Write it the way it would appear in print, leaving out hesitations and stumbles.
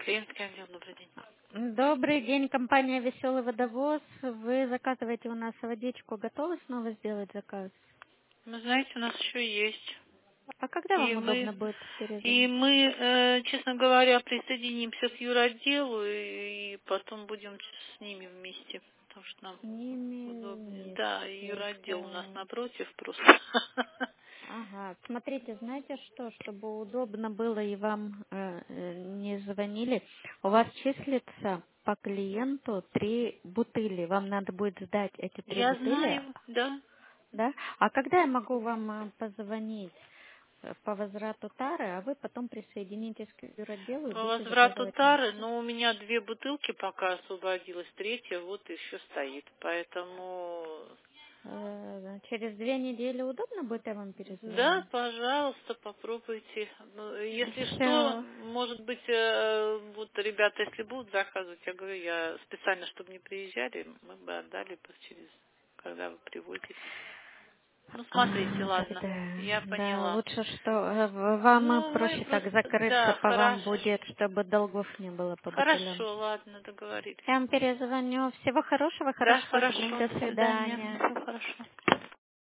Клиентский отдел, добрый день. Добрый день, компания «Веселый водовоз». Вы заказываете у нас водичку. Готовы снова сделать заказ? Вы знаете, у нас еще есть. А когда И вам мы, удобно будет и перезвонить? мы, честно говоря, присоединимся к юротделу и потом будем с ними вместе, потому что нам С ними удобнее. Да, и вместе. юротдел у нас Так. напротив просто. Ага, смотрите, знаете что, чтобы удобно было и вам не звонили, у вас числится по клиенту 3 бутыли. Вам надо будет сдать эти 3 Я бутыли, знаю, да. да? А когда я могу вам позвонить по возврату тары, а вы потом присоединитесь к юротделу и По будете возврату заказывать тары, место? но у меня 2 бутылки пока освободилось, третья вот еще стоит, поэтому... Через 2 недели удобно будет, я вам Да, перезвоню? пожалуйста, попробуйте. Ну, если что, Все. может быть, вот ребята, если будут заказывать, я говорю, я специально, чтобы не приезжали, мы бы отдали бы через, когда вы привозите. Ну, смотрите, ладно, Тогда, я да, поняла. лучше, что вам Ну, мы проще так просто, закрыться, да, по вам хорошо. будет, чтобы долгов не было по бутылям. Хорошо, ладно, договорились. Я вам перезвоню. Всего хорошего, Да, хороших выходных. хорошо, До до свидания, свидания. все хорошо.